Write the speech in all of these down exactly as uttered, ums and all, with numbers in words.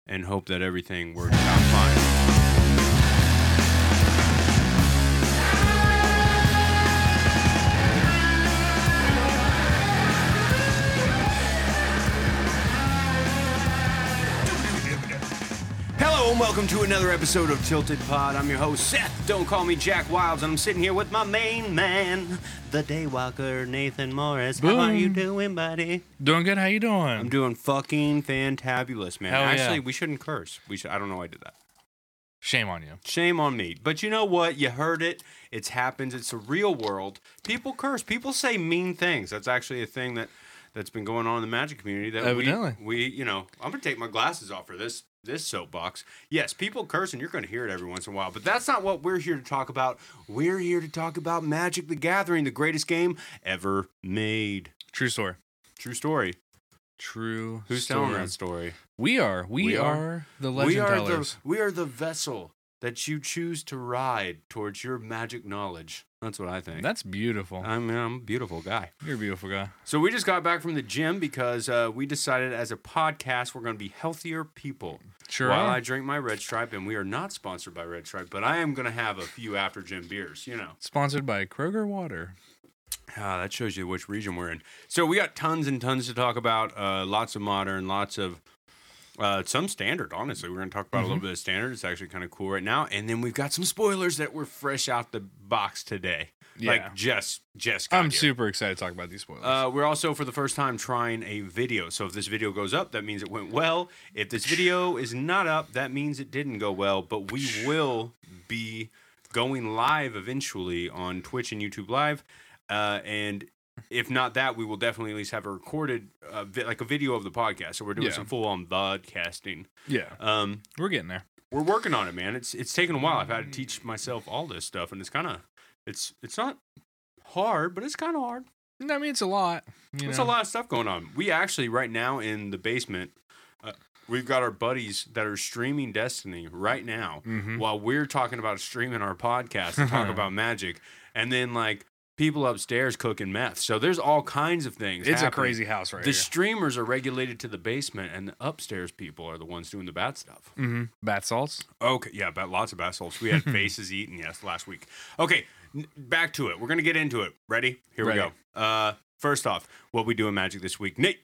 and hope that everything works out fine. Hello and welcome to another episode of Tilted Pod. I'm your host, Seth. Don't call me Jack Wilds, and I'm sitting here with my main man, the Daywalker, Nathan Morris. Boom. How are you doing, buddy? Doing good. How you doing? I'm doing fucking fantabulous, man. Hell Actually, yeah. we shouldn't curse. We should. I don't know why I did that. Shame on you. Shame on me. But you know what? You heard it. It's happened. It's a real world. People curse. People say mean things. That's actually a thing that, that's been going on in the magic community. That Evidently. We, we, you know, I'm going to take my glasses off for this this soapbox. Yes, people curse, and you're going to hear it every once in a while. But that's not what we're here to talk about. We're here to talk about Magic the Gathering, the greatest game ever made. True story. True story. True Who's story. telling that story? We are. We, We are? are. the legend we are tellers. the we are the vessel that you choose to ride towards your magic knowledge. That's what I think. That's beautiful. I mean, I'm a beautiful guy. You're a beautiful guy. So we just got back from the gym because uh, we decided as a podcast we're going to be healthier people. Sure While are. I drink my Red Stripe, and we are not sponsored by Red Stripe, but I am going to have a few after gym beers, you know. Sponsored by Kroger Water. Ah, that shows you which region we're in. So we got tons and tons to talk about. Uh, lots of modern, lots of uh, some standard. Honestly, we're going to talk about Mm-hmm. a little bit of standard. It's actually kind of cool right now. And then we've got some spoilers that were fresh out the box today. Yeah. Like just, just. Got I'm here. super excited to talk about these spoilers. Uh, we're also for the first time trying a video. So if this video goes up, that means it went well. If this video is not up, that means it didn't go well. But we will be going live eventually on Twitch and YouTube Live. Uh, and if not that, we will definitely at least have a recorded, uh, vi- like a video of the podcast. So we're doing Yeah. some full-on podcasting. yeah. Um, We're getting there. we're working on it, man. It's it's taken a while. I've had to teach myself all this stuff, and it's kind of it's it's not hard, but it's kind of hard. I mean, it's a lot. You There's know? a lot of stuff going on. We actually right now in the basement, uh, we've got our buddies that are streaming Destiny right now Mhm. while we're talking about streaming our podcast and talk about Magic, and then like people upstairs cooking meth. So there's all kinds of things. It's a happening. crazy house right The here. streamers are regulated to the basement, and the upstairs people are the ones doing the bad stuff. Mm-hmm. Bat salts. Okay, yeah, but lots of assholes. We had faces eaten, yes, last week. Okay, n- back to it. We're gonna get into it. Ready? Here Ready. we go. Uh, first off, what we do in Magic this week, Nate.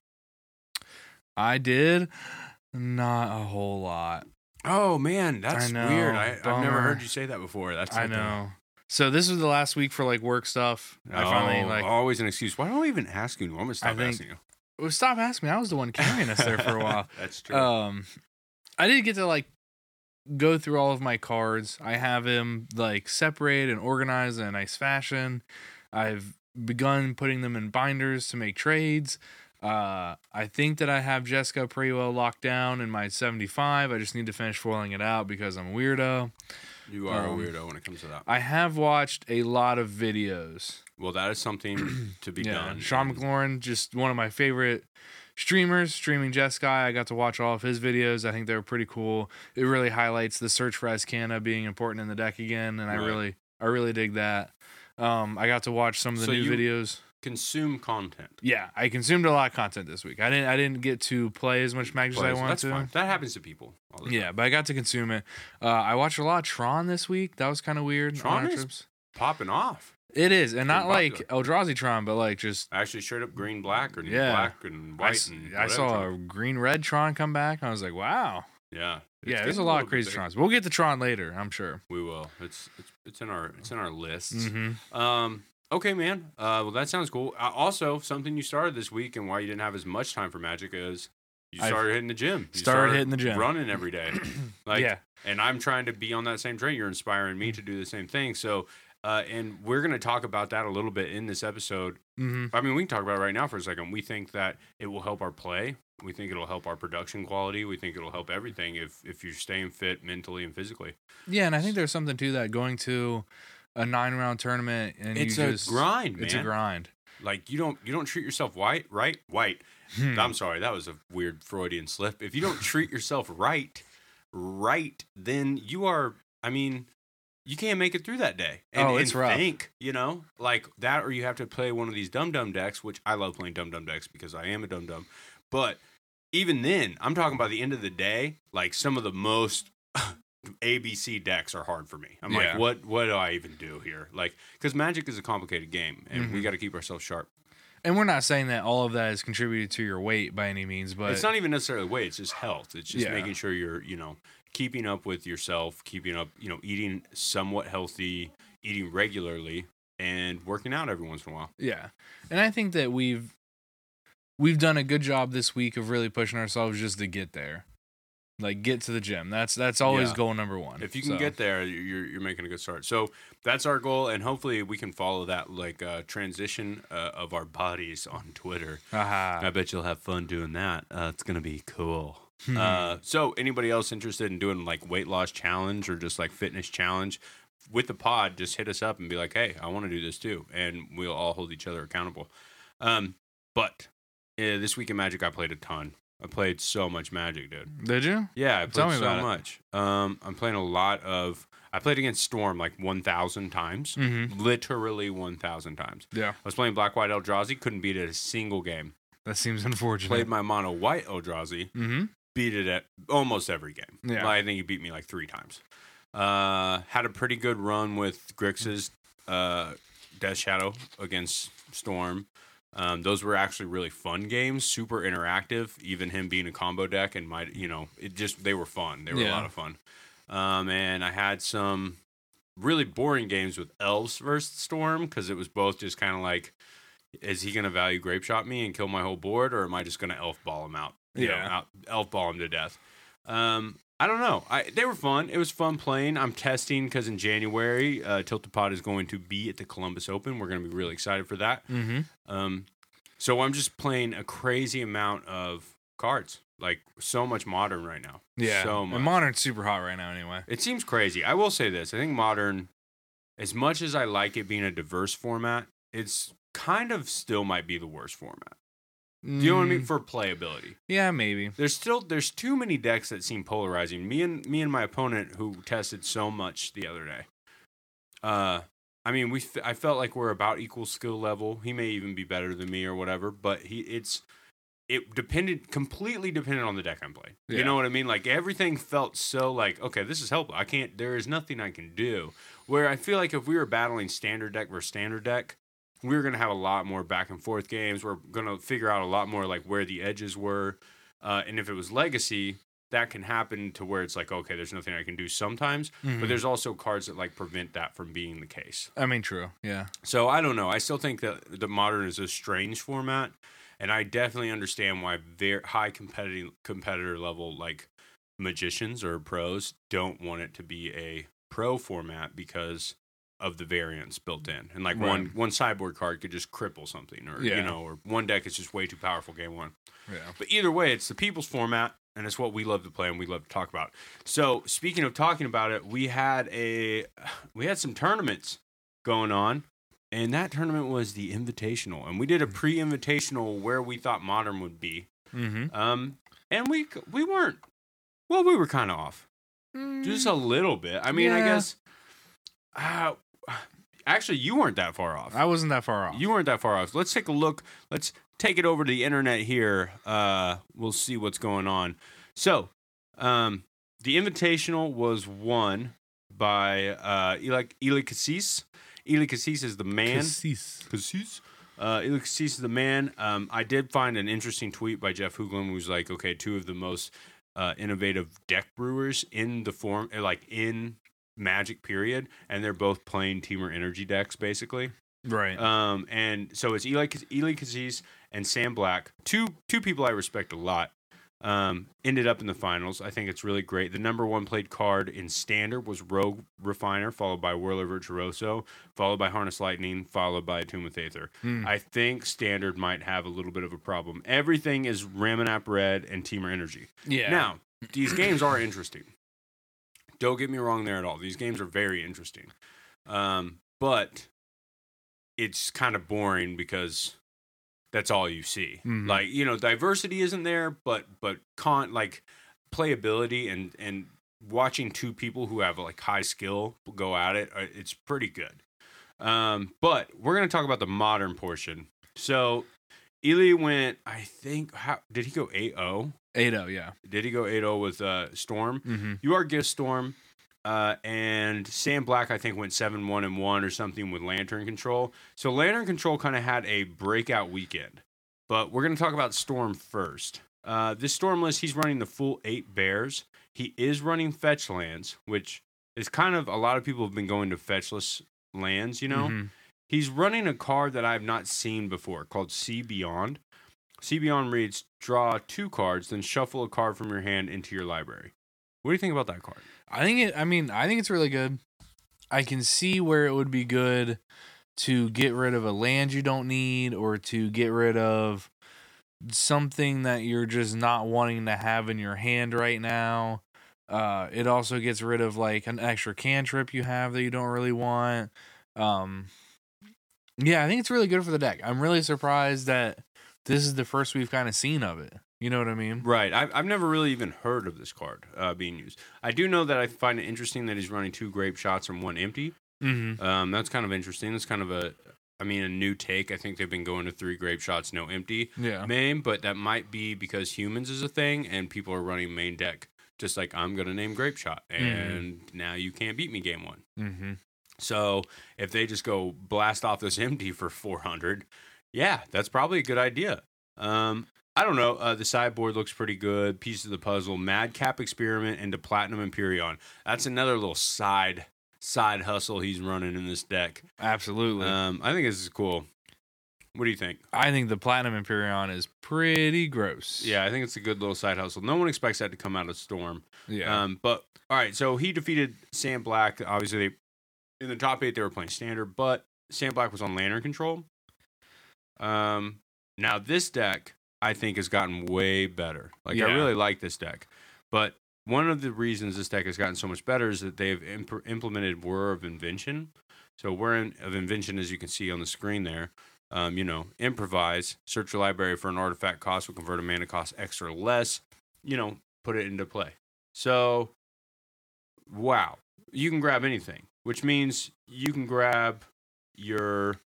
I did not a whole lot. Oh man, that's I know, weird. I, I've never bummer. heard you say that before. That's I like a- know. So this was the last week for like work stuff. I finally Oh, like always an excuse. Why don't I even ask you? I'm gonna stop I think- asking you. well, stop asking me. I was the one carrying us there for a while. That's true. Um, I did get to like go through all of my cards. I have them like separated and organized in a nice fashion. I've begun putting them in binders to make trades. Uh, I think that I have Jessica pretty well locked down in my seventy-five. I just need to finish foiling it out because I'm a weirdo. you are um, a weirdo when it comes to that. I have watched a lot of videos. Well, that is something to be Yeah, done. Sean McLaurin, just one of my favorite streamers, streaming Jeskai. I got to watch all of his videos. I think they were pretty cool. It really highlights the search for Azcana being important in the deck again, and I Right. really, I really dig that. Um, I got to watch some of the So new you- videos. Consume content. Yeah, I consumed a lot of content this week. I didn't, I didn't get to play as much Magic as I Plays. wanted That's to. fine. That happens to people. All the Yeah, time. but I got to consume it. Uh, I watched a lot of Tron this week. That was kind of weird. on Tron our is trips. popping off. It is, and not pretty like Eldrazi Tron, but like just Actually, straight up green, black, or Yeah. black and I, white. s- and I whatever saw Tron. a green red Tron come back. I was like, wow. Yeah. It's Yeah, there's getting a lot little of crazy bit- Trons. We'll get to Tron later, I'm sure. We will. It's it's it's in our it's in our lists. Mm-hmm. Um. Okay, man. Uh. Well, that sounds cool. Uh, also, something you started this week and why you didn't have as much time for Magic is you I've started hitting the gym. You started hitting the gym. running every day. Like, Yeah. And I'm trying to be on that same train. You're inspiring me to do the same thing. So, uh, and we're gonna talk about that a little bit in this episode. Mm-hmm. I mean, we can talk about it right now for a second. We think that it will help our play. We think it'll help our production quality. We think it'll help everything if if you're staying fit mentally and physically. Yeah, and I think there's something to that. Going to a nine round tournament and It's you a just grind, man. It's a grind. Like you don't you don't treat yourself white, right? White. Hmm. I'm sorry, that was a weird Freudian slip. If you don't treat yourself right, right, then you are. I mean, you can't make it through that day. And, Oh, it's and rough. Think, you know, like that, or you have to play one of these dum dum decks, which I love playing dum dum decks because I am a dum dum. But even then, I'm talking about the end of the day, like some of the most A B C decks are hard for me. I'm Yeah. like, what what do I even do here? Like, because Magic is a complicated game, and Mhm. we got to keep ourselves sharp. And we're not saying that all of that has contributed to your weight by any means, but It's not even necessarily weight; it's just health. It's just Yeah. making sure you're, you know, keeping up with yourself, keeping up, you know, eating somewhat healthy, eating regularly, and working out every once in a while. yeah. And I think that we've we've done a good job this week of really pushing ourselves just to get there. Like get to the gym. That's that's always Yeah. goal number one. If you can So, get there, you're you're making a good start. So that's our goal, and hopefully we can follow that like uh, transition uh, of our bodies on Twitter. aha. I bet you'll have fun doing that. Uh, it's gonna be cool. Hmm. Uh, so anybody else interested in doing like weight loss challenge or just like fitness challenge with the pod, just hit us up and be like, hey, I want to do this too, and we'll all hold each other accountable. Um, but uh, this week in Magic, I played a ton. I played so much Magic, dude. Did you? Yeah, I Tell played me so about it. much. Um, I'm playing a lot of. I played against Storm like one thousand times, Mm-hmm. literally one thousand times. Yeah. I was playing Black White Eldrazi, couldn't beat it a single game. That seems unfortunate. Played my Mono White Eldrazi, Mm-hmm. beat it at almost every game. Yeah. I think he beat me like three times. Uh, had a pretty good run with Grix's uh, Death Shadow against Storm. Um, those were actually really fun games, super interactive. Even him being a combo deck and my, you know, it just they were fun. They were Yeah. a lot of fun. Um, and I had some really boring games with Elves versus Storm because it was both just kind of like, is he going to value Grape Shot me and kill my whole board, or am I just going to Elf Ball him out? You Yeah. know, out, Elf Ball him to death. Um, I don't know. I they were fun. It was fun playing. I'm testing because in January, uh, Tilted Pod is going to be at the Columbus Open. We're going to be really excited for that. Mm-hmm. Um, so I'm just playing a crazy amount of cards, like so much Modern right now. Yeah. so much. And Modern's super hot right now anyway. It seems crazy. I will say this. I think Modern, as much as I like it being a diverse format, it's kind of still might be the worst format. Do you know what I mean? Mm, For playability. Yeah, maybe. There's still there's too many decks that seem polarizing. Me and me and my opponent who tested so much the other day. Uh I mean, we f- I felt like we're about equal skill level. He may even be better than me or whatever, but he it's it depended completely depended on the deck I'm playing. Yeah. You know what I mean? Like everything felt so like, okay, this is helpful. I can't there is nothing I can do. Where I feel like if we were battling standard deck versus standard deck, we we're gonna have a lot more back and forth games. We're gonna figure out a lot more like where the edges were. Uh, and if it was legacy, that can happen to where it's like, okay, there's nothing I can do sometimes. Mhm. But there's also cards that like prevent that from being the case. I mean, true. Yeah. So I don't know. I still think that the Modern is a strange format, and I definitely understand why very high competitive competitor level like magicians or pros don't want it to be a pro format because of the variance built in. And like Right. one one sideboard card could just cripple something, or Yeah. you know, or one deck is just way too powerful game one. Yeah. But either way, it's the people's format, and it's what we love to play and we love to talk about. So speaking of talking about it, we had a we had some tournaments going on, and that tournament was the Invitational, and we did a pre-Invitational where we thought Modern would be. Mm-hmm. Um, and we we weren't. Well, we were kind of off, just a little bit. I mean, I Mm. Yeah. guess. Uh, actually, you weren't that far off. I wasn't that far off. You weren't that far off. Let's take a look. Let's take it over to the internet here. Uh, we'll see what's going on. So, um, the Invitational was won by uh, Eli, Eli Cassis. Eli Cassis is the man. Cassis. Cassis. Uh, Eli Cassis is the man. Um, I did find an interesting tweet by Jeff Hoogland, who's like, okay, two of the most uh, innovative deck brewers in the form, like in Magic period, and they're both playing Teamer Energy decks, basically. Right. Um, and so it's Eli Eli Cassis and Sam Black, two two people I respect a lot. Um, ended up in the finals. I think it's really great. The number one played card in Standard was Rogue Refiner, followed by Whirler Virtuoso, followed by Harness Lightning, followed by Tomb of Aether. Mm. I think Standard might have a little bit of a problem. Everything is Ramanap Red and Teamer Energy. Yeah. Now, these games are interesting. Don't get me wrong there at all. These games are very interesting. Um, but it's kind of boring because that's all you see. Mhm. Like, you know, diversity isn't there, but but con like playability and and watching two people who have like high skill go at it, uh, it's pretty good. Um, but we're going to talk about the Modern portion. So, Ely went, I think, how did he go eight oh? eight oh, yeah. Did he go eight oh with uh, Storm? Mm-hmm. You are Gift Storm. Uh, and Sam Black, I think, went seven one and one or something with Lantern Control. So Lantern Control kind of had a breakout weekend. But we're going to talk about Storm first. Uh, this Storm list, he's running the full eight bears. He is running fetch lands, which is kind of, a lot of people have been going to fetchless lands, you know? Mm-hmm. He's running a card that I've not seen before called See Beyond. See Beyond reads, draw two cards, then shuffle a card from your hand into your library. What do you think about that card? I think it, I mean, I think it's really good. I can see where it would be good to get rid of a land you don't need or to get rid of something that you're just not wanting to have in your hand right now. Uh, it also gets rid of like an extra cantrip you have that you don't really want. Um, yeah, I think it's really good for the deck. I'm really surprised that this is the first we've kind of seen of it. You know what I mean? Right. I've, I've never really even heard of this card uh, being used. I do know that I find it interesting that he's running two grape shots and one empty. Mm-hmm. Um, that's kind of interesting. That's kind of a, I mean, a new take. I think they've been going to three grape shots, no empty Yeah. main, but that might be because humans is a thing and people are running main deck. Just like I'm going to name grape shot and mm-hmm. now you can't beat me game one. Mm-hmm. So if they just go blast off this empty for four hundred, yeah, that's probably a good idea. Um, I don't know. Uh, the sideboard looks pretty good. Piece of the puzzle, Madcap Experiment into Platinum Empyreon. That's another little side side hustle he's running in this deck. Absolutely. Um, I think this is cool. What do you think? I think the Platinum Empyreon is pretty gross. Yeah, I think it's a good little side hustle. No one expects that to come out of Storm. Yeah. Um, but all right, so he defeated Sam Black. Obviously, they, in the top eight they were playing standard, but Sam Black was on Lantern Control. Um, now this deck, I think, has gotten way better. Like, Yeah. I really like this deck. But one of the reasons this deck has gotten so much better is that they've imp- implemented Whir of Invention. So Whir of Invention, as you can see on the screen there, um, you know, improvise, search your library for an artifact cost, will convert a mana cost extra or less, you know, put it into play. So, wow. You can grab anything, which means you can grab your...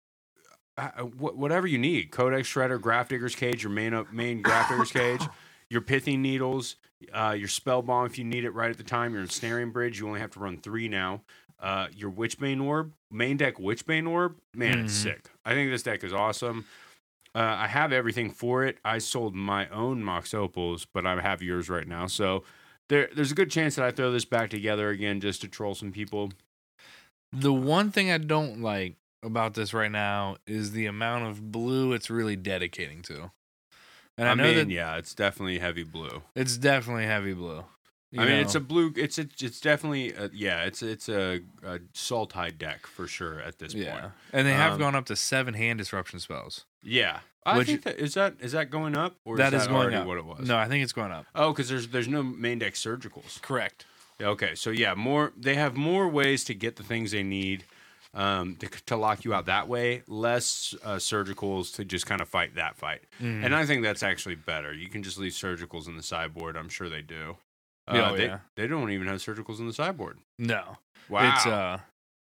Uh, whatever you need, Codex Shredder, Grafdigger's Cage, your main main Grafdigger's Cage, your Pithing Needles, uh, your Spell Bomb if you need it right at the time, your Ensnaring Bridge, you only have to run three now, uh, your Witchbane Orb, main deck Witchbane Orb, man, mm-hmm. it's sick. I think this deck is awesome. Uh, I have everything for it. I sold my own Mox Opals, but I have yours right now, so there, there's a good chance that I throw this back together again just to troll some people. The one thing I don't like about this right now is the amount of blue it's really dedicating to. And I, I know mean, that yeah, it's definitely heavy blue. It's definitely heavy blue. I mean, know? it's a blue. It's a, it's definitely a, yeah. It's it's a, a Sultai deck for sure at this yeah. point. And they have um, gone up to seven hand disruption spells. Yeah, I Which, think that is that is that going up or that is, is that going already up. what it was? No, I think it's going up. Oh, because there's there's no main deck surgicals. Correct. Okay, so yeah, more they have more ways to get the things they need. Um, to, to lock you out that way, less uh, surgicals to just kind of fight that fight. Mm. And I think that's actually better. You can just leave surgicals in the sideboard. I'm sure they do. Uh, oh, they, yeah. They don't even have surgicals in the sideboard. No. Wow. It's uh,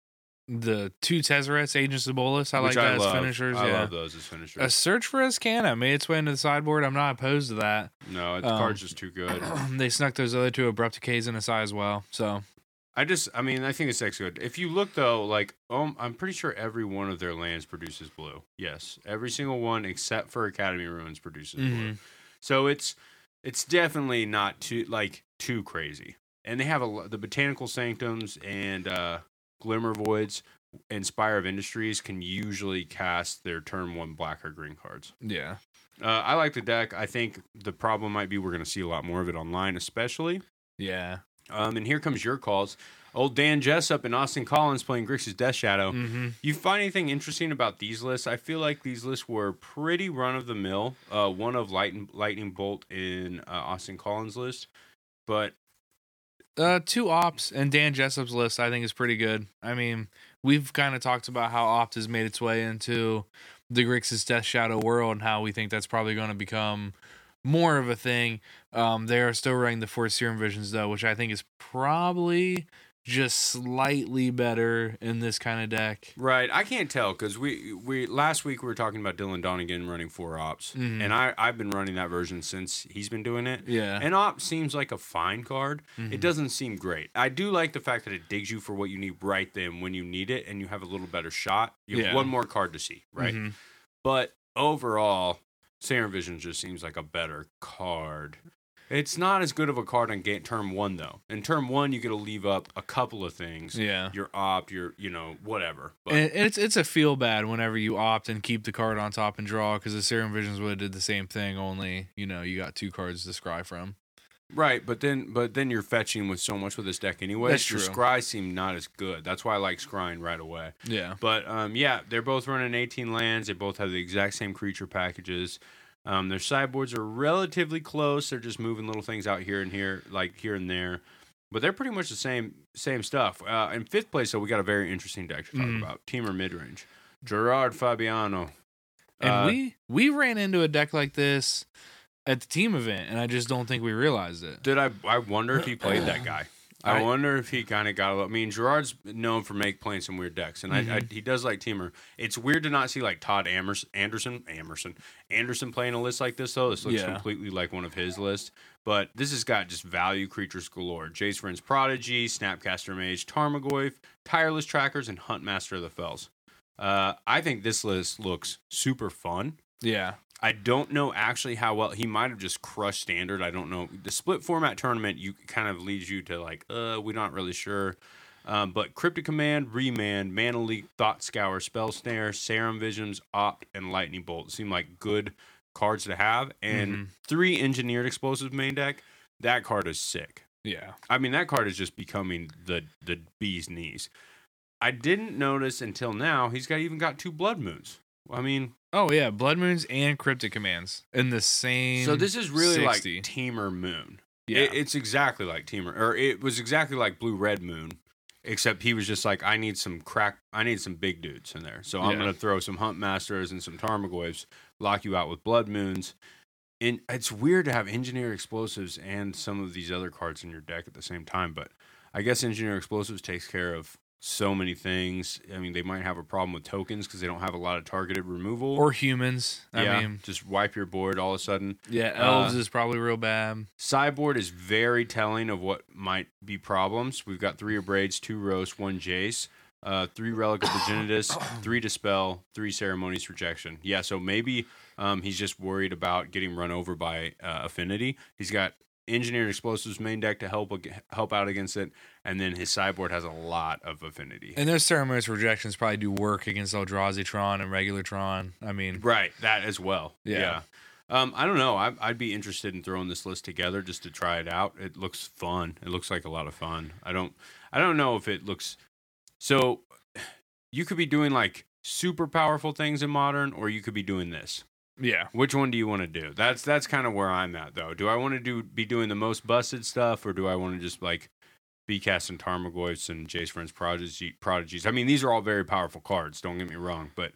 the two Tezzerets, Agents of Bolus. I Which like I that love. as finishers. I yeah. love those as finishers. A Search for Azcana made its way into the sideboard. I'm not opposed to that. No, the um, card's just too good. They snuck those other two Abrupt Decays in the side as well. So... I just, I mean, I think this deck's good. If you look, though, like, um, I'm pretty sure every one of their lands produces blue. Yes. Every single one except for Academy Ruins produces mm-hmm. blue. So it's it's definitely not too, like, too crazy. And they have a, the Botanical Sanctums and uh, Glimmer Voids and Spire of Industries can usually cast their turn one black or green cards. Yeah. Uh, I like the deck. I think the problem might be we're going to see a lot more of it online, especially. Yeah. Um, and here comes your calls. Old Dan Jessup and Austin Collins playing Grixis Death Shadow. Mm-hmm. You find anything interesting about these lists? I feel like these lists were pretty run-of-the-mill. Uh, one of Lightning, Lightning Bolt in uh, Austin Collins' list. But... Uh, two Ops and Dan Jessup's list I think is pretty good. I mean, we've kind of talked about how Opt has made its way into the Grixis Death Shadow world and how we think that's probably going to become... more of a thing. Um, they are still running the four Serum Visions, though, which I think is probably just slightly better in this kind of deck. Right. I can't tell because we, we last week we were talking about Dylan Donegan running four ops, Mhm. and I, I've been running that version since he's been doing it. Yeah. And op seems like a fine card. Mhm. It doesn't seem great. I do like the fact that it digs you for what you need right then when you need it, and you have a little better shot. You have Yeah. one more card to see, right? Mhm. But overall, Serum Vision just seems like a better card. It's not as good of a card on game, turn one, though. In turn one, you get to leave up a couple of things. Yeah. Your opt, your, you know, whatever. But, And it's it's a feel bad whenever you opt and keep the card on top and draw, because the Serum Visions would have did the same thing, only, you know, you got two cards to scry from. right, but then but then you're fetching with so much with this deck anyway. That's Your true. scry seem not as good. That's why I like scrying right away. Yeah. But um, yeah, they're both running eighteen lands. They both have the exact same creature packages. Um, their sideboards are relatively close. They're just moving little things out here and here, like here and there. But they're pretty much the same same stuff. Uh, in fifth place, though, we got a very interesting deck to talk Mhm. about. Teamer midrange. Gerard Fabiano. And Uh, we we ran into a deck like this at the team event, and I just don't think we realized it. Did I? I wonder if he played that guy. I, I- wonder if he kind of got a little. I mean, Gerard's known for make playing some weird decks, and I, I, Mhm. he does like Teamer. It's weird to not see like Todd Amers- Anderson, Amerson, Anderson playing a list like this though. This looks Yeah. completely like one of his lists, but this has got just value creatures galore: Jace Vryn's Prodigy, Snapcaster Mage, Tarmogoyf, Tireless Trackers, and Huntmaster of the Fells. Uh, I think this list looks super fun. Yeah. I don't know actually how well he might have just crushed standard. I don't know. The split format tournament you kind of leads you to like, uh, we're not really sure. Um, but Cryptic Command, Remand, Mana Leak, Thought Scour, Spell Snare, Serum Visions, Opt, and Lightning Bolt seem like good cards to have. And Mhm. three Engineered Explosives main deck, that card is sick. Yeah. I mean, that card is just becoming the the bee's knees. I didn't notice until now he's got even got two Blood Moons. I mean, Oh yeah, Blood Moons and Cryptic Commands in the same. so this is really sixty. like Teamer Moon. Yeah. It, it's exactly like Teamer, or it was exactly like Blue Red Moon, except he was just like, I need some crack, I need some big dudes in there. So I'm Yeah. gonna throw some Hunt Masters and some Tarmogoyfs, lock you out with Blood Moons. And it's weird to have Engineer Explosives and some of these other cards in your deck at the same time, but I guess Engineer Explosives takes care of so many things. I mean, they might have a problem with tokens because they don't have a lot of targeted removal. or humans. I yeah, mean, just wipe your board all of a sudden. yeah, elves Uh, is probably real bad. Sideboard is very telling of what might be problems. We've got three Abrades, two Roast, one Jace, uh, three Relic of Virginitas, three Dispel, three Ceremonious Rejection. Yeah, so maybe um, he's just worried about getting run over by uh, Affinity. He's got Engineered Explosives main deck to help ag- help out against it, and then his sideboard has a lot of Affinity. And those ceremonious rejections probably do work against Eldrazi Tron and regular Tron. I mean, Right, that as well. Yeah. Yeah. Um, I don't know. I, I'd be interested in throwing this list together just to try it out. It looks fun. It looks like a lot of fun. I don't. I don't know if it looks. So, you could be doing like super powerful things in Modern, or you could be doing this. yeah, Which one do you want to do? That's that's kind of where I'm at though. Do I want to do be doing the most busted stuff, or do I want to just like be casting Tarmogoyfs and Jace Vryn's Prodigy, Prodigies? I mean, these are all very powerful cards. Don't get me wrong, but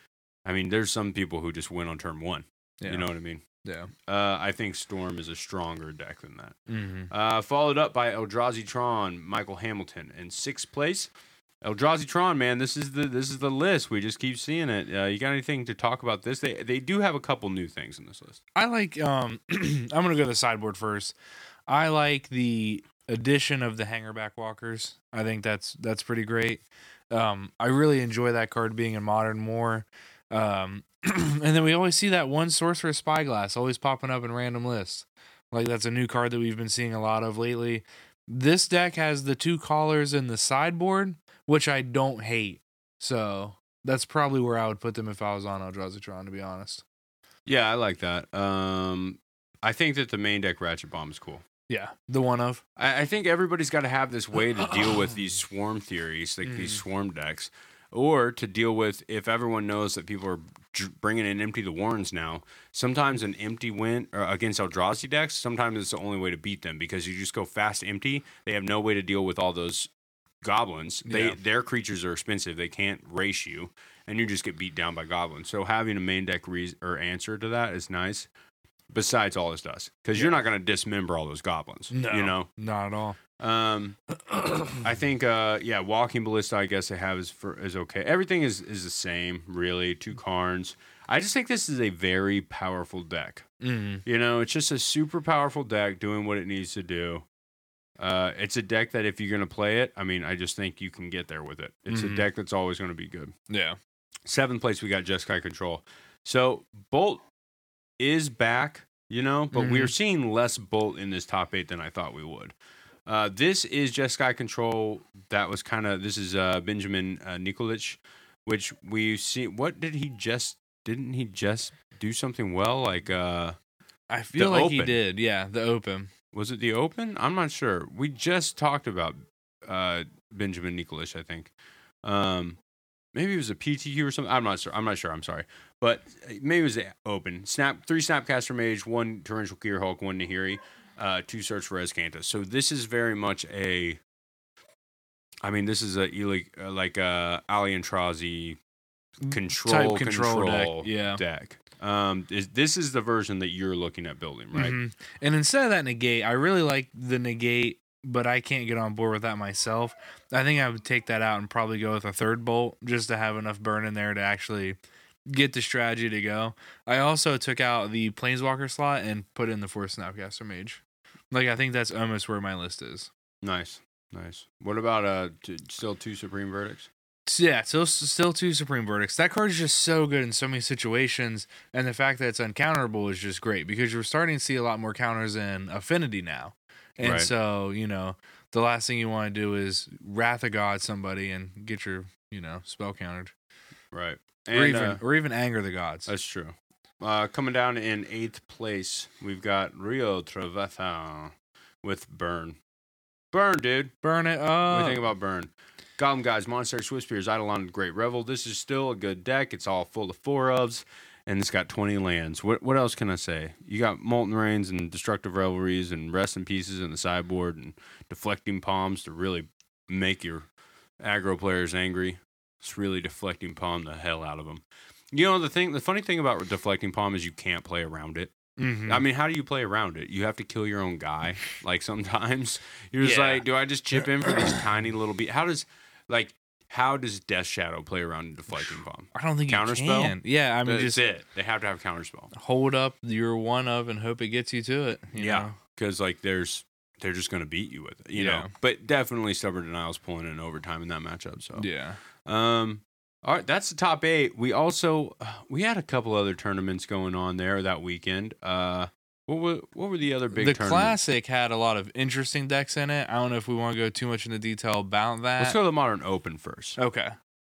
I mean, there's some people who just win on turn one. yeah, You know what I mean? yeah. Uh, I think Storm is a stronger deck than that. Mm-hmm. Uh, followed up by Eldrazi Tron, Michael Hamilton in sixth place. Eldrazi Tron, man, this is the this is the list. We just keep seeing it. Uh, you got anything to talk about this? They they do have a couple new things in this list. I like. Um, I'm gonna go to the sideboard first. I like the addition of the Hangerback Walkers. I think that's that's pretty great. Um, I really enjoy that card being in Modern more. Um, and then we always see that one Sorcerer Spyglass always popping up in random lists. Like that's a new card that we've been seeing a lot of lately. This deck has the two collars in the sideboard, which I don't hate. So that's probably where I would put them if I was on Eldrazi Tron, to be honest. Yeah, I like that. Um, I think that the main deck Ratchet Bomb is cool. Yeah, the one of. I, I think everybody's got to have this way to deal with these swarm theories, like these Mm. swarm decks, or to deal with if everyone knows that people are dr- bringing in Empty the Warrens now. Sometimes an empty win uh, against Eldrazi decks, sometimes it's the only way to beat them because you just go fast empty. They have no way to deal with all those goblins. They Yeah. Their creatures are expensive. They can't race you, and you just get beat down by goblins. So having a main deck re- or answer to that is nice. besides all his dust, because Yeah. you're not going to dismember all those goblins. No, you know. not at all. Um, I think, uh, yeah, walking ballista. I guess they have is for is okay. Everything is is the same, really. Two Karns. I just think this is a very powerful deck. Mm-hmm. You know, it's just a super powerful deck doing what it needs to do. Uh, it's a deck that if you're going to play it, I mean, I just think you can get there with it. It's Mhm. a deck that's always going to be good. Yeah. Seventh place, we got Jeskai Control. So Bolt is back, you know, but Mhm. we're seeing less Bolt in this top eight than I thought we would. Uh, this is Jeskai Control. That was kind of, this is uh, Benjamin uh, Nikolic, which we've seen. What did he just, didn't he just do something well? Like, uh, I feel The like he Open. did. Yeah, the Open. was it the Open? I'm not sure. We just talked about uh, Benjamin Nikolic, I think. Um, maybe it was a P T Q or something. I'm not sure. I'm not sure. I'm sorry. But maybe it was the Open. Snap, three Snapcaster Mage, one Torrential Gearhulk, one Nahiri, uh, two Search for Escanta. So this is very much a, I mean, this is a Eli- uh, like a Alientrazi control Type control control deck, yeah. deck. Um, is, this is the version that you're looking at building, right? Mhm. And instead of that negate, I really like the negate, but I can't get on board with that myself. I think I would take that out and probably go with a third bolt just to have enough burn in there to actually get the strategy to go. I also took out the Planeswalker slot and put in the fourth Snapcaster Mage. Like, I think that's almost where my list is. Nice, nice. What about uh, t- still two Supreme Verdicts? So, yeah, still still two Supreme Verdicts. That card is just so good in so many situations, and the fact that it's uncounterable is just great because you're starting to see a lot more counters in Affinity now. And Right. so, you know, the last thing you want to do is Wrath of God somebody and get your, you know, spell countered. Right. or And, even uh, or even Anger the Gods. that's true. Uh, coming down in eighth place, we've got Rio Travetha with Burn. Burn, dude. Burn it What do up. you think about Burn? Goblin Guys, Monster, Swiss Spears, Eidolon, Great Revel. This is still a good deck. It's all full of four ofs, and it's got twenty lands. What what else can I say? You got Molten Rains and Destructive Revelries and Rest in Pieces in the sideboard and Deflecting Palms to really make your aggro players angry. It's really Deflecting Palm the hell out of them. You know, the thing, the funny thing about Deflecting Palm is you can't play around it. Mhm. I mean, how do you play around it? You have to kill your own guy. Like sometimes you're just Yeah. like, do I just chip in for these tiny little beat? How does like how does Death Shadow play around Deflecting Bomb? I don't think you Counterspell? can. Yeah, I mean, That's just it. They have to have counterspell. hold up your one of and hope it gets you to it. You Yeah, know? because like there's they're just gonna beat you with it. You Yeah. know, but definitely Stubborn Denial's pulling in overtime in that matchup. So Yeah. Um, all right, that's the top eight. We also we had a couple other tournaments going on there that weekend. Uh, what were what were the other big the tournaments? Classic had a lot of interesting decks in it. I don't know if we want to go too much into detail about that. Let's go to the Modern Open first. Okay.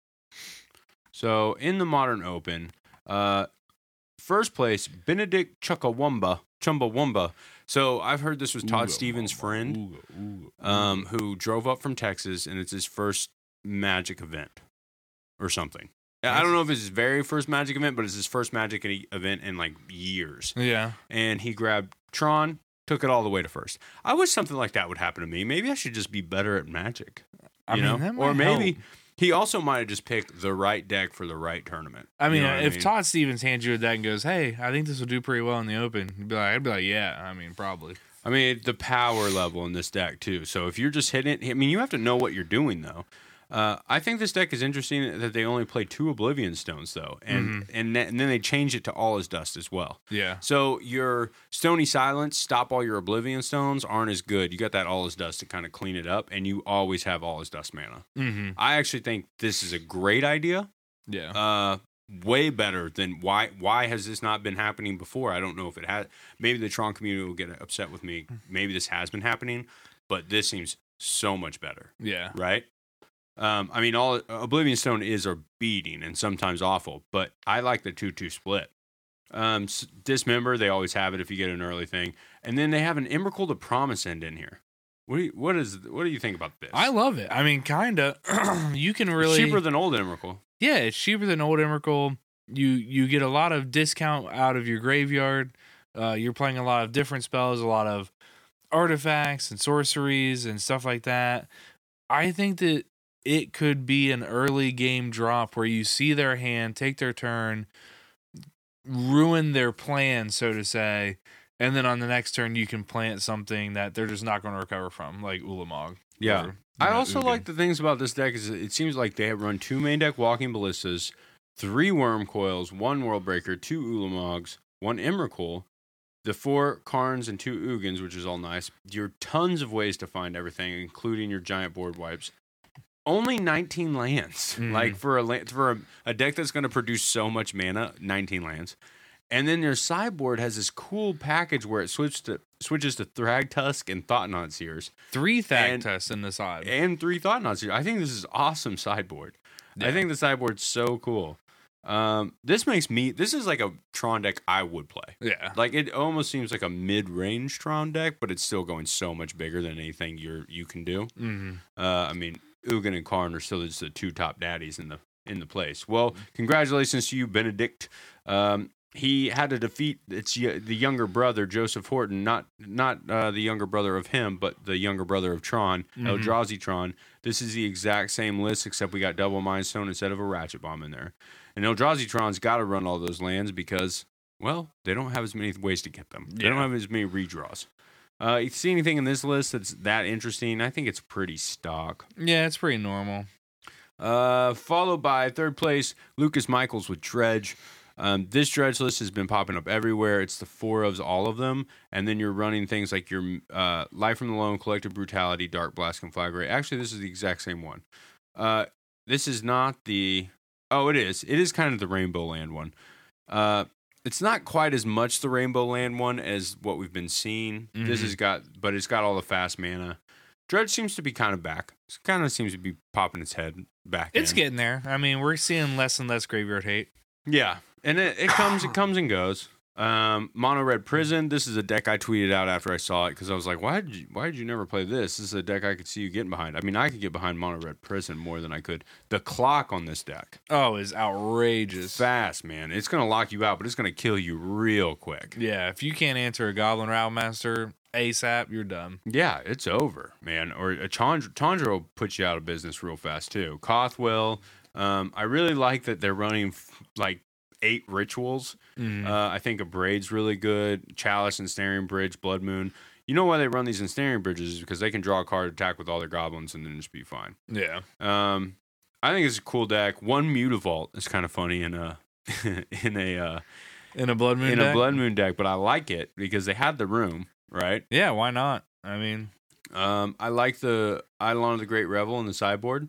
So in the Modern Open, uh, first place Benedict Chuckawamba Chumbawamba. So I've heard this was Todd Ooga Stevens' mama, friend, ooga, ooga, um, who drove up from Texas, and it's his first Magic event or something. I don't know if it's his very first Magic event, but it's his first Magic e- event in like years. Yeah. And he grabbed Tron, took it all the way to first. I wish something like that would happen to me. Maybe I should just be better at Magic. You I mean, know, that or might maybe help. he also might have just picked the right deck for the right tournament. I mean, You know what if mean? Todd Stevens hands you a deck and goes, "Hey, I think this will do pretty well in the Open," you'd be like, "I'd be like, yeah." I mean, probably. I mean, the power level in this deck too. So if you're just hitting it, I mean, you have to know what you're doing though. Uh, I think this deck is interesting that they only play two Oblivion Stones though, and Mm-hmm. and, th- and then they change it to All Is Dust as well. Yeah. So your Stony Silence, stop all your Oblivion Stones aren't as good. You got that All Is Dust to kind of clean it up, and you always have All Is Dust mana. Mm-hmm. I actually think this is a great idea. Yeah. Uh, way better than why why has this not been happening before? I don't know if it has. Maybe the Tron community will get upset with me. Maybe this has been happening, but this seems so much better, yeah. right? Um, I mean, all Oblivion Stone is a beating and sometimes awful, but I like the two two split. Um, s- Dismember, they always have it if you get an early thing, and then they have an Emrakul to Promise End in here. What do you, what is what do you think about this? I love it. I mean, kinda. You can It's really cheaper than old Emrakul. Yeah, it's cheaper than Old Emrakul. You you get a lot of discount out of your graveyard. Uh, you're playing a lot of different spells, a lot of artifacts and sorceries and stuff like that. I think that it could be an early game drop where you see their hand, take their turn, ruin their plan, so to say, and then on the next turn you can plant something that they're just not going to recover from, like Ulamog. Yeah. Or, I know, also Ugin. like the things about this deck is it seems like they have run two main deck Walking Ballistas, three Worm Coils, one World Breaker, two Ulamogs, one Emrakul, the four Karns, and two Ugins, which is all nice. You're tons of ways to find everything, including your giant board wipes. Only nineteen lands. Mm. Like for a land, for a, a deck that's going to produce so much mana, nineteen lands. And then your sideboard has this cool package where it switches to switches to Thragtusk and Thought-Knot Seers. Three And- Thagtusk in the side. And three Thought-Knot Seers. I think this is awesome sideboard. I Yeah. think the sideboard's so cool. Um, this makes me... This is like a Tron deck I would play. Yeah. Like, it almost seems like a mid-range Tron deck, but it's still going so much bigger than anything you're you can do. Mm-hmm. Uh, I mean, Ugin and Karn are still just the two top daddies in the in the place. Well, congratulations to you, Benedict. Um, he had to defeat it's y- the younger brother, Joseph Horton, not not uh, the younger brother of him, but the younger brother of Tron, Mhm. Eldrazi Tron. This is the exact same list, except we got double Mind Stone instead of a Ratchet Bomb in there. And Eldrazi Tron's got to run all those lands because, well, they don't have as many ways to get them. They don't Yeah. have as many redraws. Uh, you see anything in this list that's that interesting? I think it's pretty stock. Yeah, it's pretty normal. Uh, followed by third place, Lucas Michaels with Dredge. Um, this Dredge list has been popping up everywhere. It's the four ofs, all of them. And then you're running things like your uh, Life from the Loam, Collective Brutality, Dark Blast, Conflagrate. Actually, this is the exact same one. Uh, this is not the... Oh, it is. It is kind of the Rainbow Land one. Uh, it's not quite as much the Rainbow Land one as what we've been seeing. This Mhm. has got... But it's got all the fast mana. Dredge seems to be kind of back. It kind of seems to be popping its head back It's in. getting there. I mean, we're seeing less and less graveyard hate. Yeah, and it, it comes, it comes and goes. Um, Mono Red Prison. This is a deck I tweeted out after I saw it because I was like, "Why did you? Why did you never play this? This is a deck I could see you getting behind." I mean, I could get behind Mono Red Prison more than I could. The clock on this deck, Oh, is outrageous. fast man. It's gonna lock you out, but it's gonna kill you real quick. Yeah, if you can't answer a Goblin Route Master ASAP, you're done. Yeah, it's over, man. Or a Chandra, Chandra will put you out of business real fast too. Kothwell. Um, I really like that they're running f- like eight rituals. Mhm. Uh, I think a Braid's really good. Chalice, Ensnaring Bridge, Blood Moon. You know why they run these Ensnaring Bridges is because they can draw a card, attack with all their goblins, and then just be fine. yeah. Um, I think it's a cool deck. One Mutavault is kind of funny in a in a uh, In a Blood Moon in deck? a Blood Moon deck, but I like it because they had the room, right? Yeah, why not? I mean, Um, I like the Eidolon of the Great Revel in the sideboard,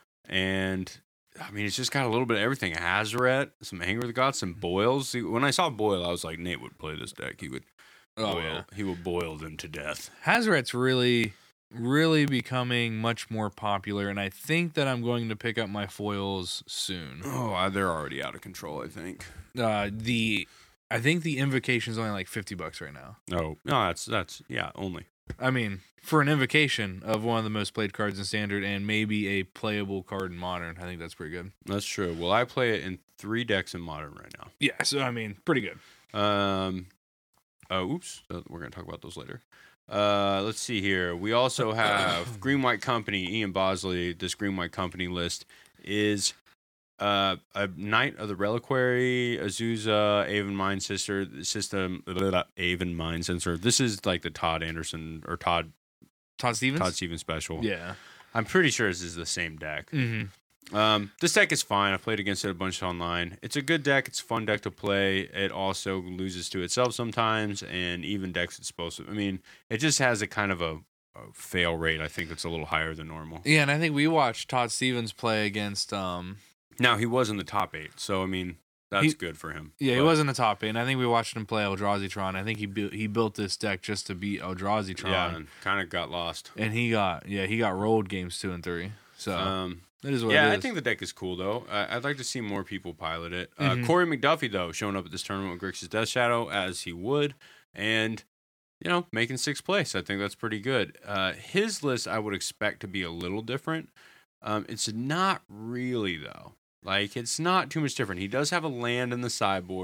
and I mean it's just got a little bit of everything. Hazaret, some Anger of the Gods, some Boils. See, when I saw Boil, I was like, Nate would play this deck. He would. oh boil, yeah. he would boil them to death. Hazaret's really, really becoming much more popular, and I think that I'm going to pick up my foils soon. Oh, uh, they're already out of control. I think. Uh, the, I think the invocation is only like fifty bucks right now. Oh, no, that's that's yeah, only. I mean, for an invocation of one of the most played cards in Standard and maybe a playable card in Modern, I think that's pretty good. That's true. Well, I play it in three decks in Modern right Yeah, so I mean, pretty good. now. Um, oh, oops, uh, we're gonna talk about those later. Uh, let's see here. We also have Green White Company. Ian Bosley. This Green White Company list is uh, a Knight of the Reliquary, Azusa, Avon Mind Sister system, blah, blah, blah, Avon Mind Sensor. This is like the Todd Anderson or Todd Todd Stevens? Todd Stevens special. Yeah. I'm pretty sure this is the same deck. Mm-hmm. Um, this deck is fine. I've played against it a bunch online. It's a good deck. It's a fun deck to play. It also loses to itself sometimes, and even decks it's supposed to. I mean, it just has a kind of a, a fail rate. I think that's a little higher than normal. Yeah, and I think we watched Todd Stevens play against. Um, Now he was in the top eight, so I mean that's He- good for him. yeah, he But- was in the top eight, and I think we watched him play Eldrazi Tron. I think he built he built this deck just to beat Eldrazi Tron, Yeah, and kind of got lost. and he got yeah he got rolled games two and three. So Um, that is what yeah, it I is. think the deck is cool though. I, I'd like to see more people pilot it. Uh, Mhm. Corey McDuffie though, showing up at this tournament with Grixis Death Shadow as he would, and you know making sixth place. I think that's pretty good. Uh, his list I would expect to be a little different. Um, it's not really though. Like it's not too much different. He does have a land in the sideboard.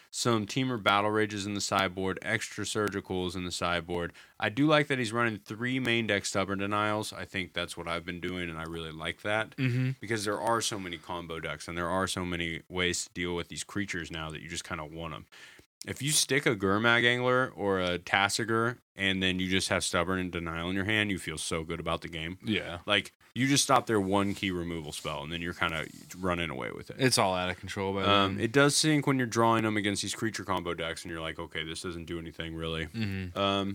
some Teamer Battle Rages in the sideboard, extra Surgicals in the sideboard. I do like that he's running three main deck Stubborn Denials. I think that's what I've been doing, and I really like that. Mm-hmm. Because there are so many combo decks, and there are so many ways to deal with these creatures now that you just kind of want them. If you stick a Gurmag Angler or a Tassiger, and then you just have Stubborn and Denial in your hand, you feel so good about the game. Yeah. Like, you just stop their one key removal spell, and then you're kind of running away with it. It's all out of control by Um, then. it does sink when you're drawing them against these creature combo decks, and you're like, okay, this doesn't do anything really. Mm-hmm. Um,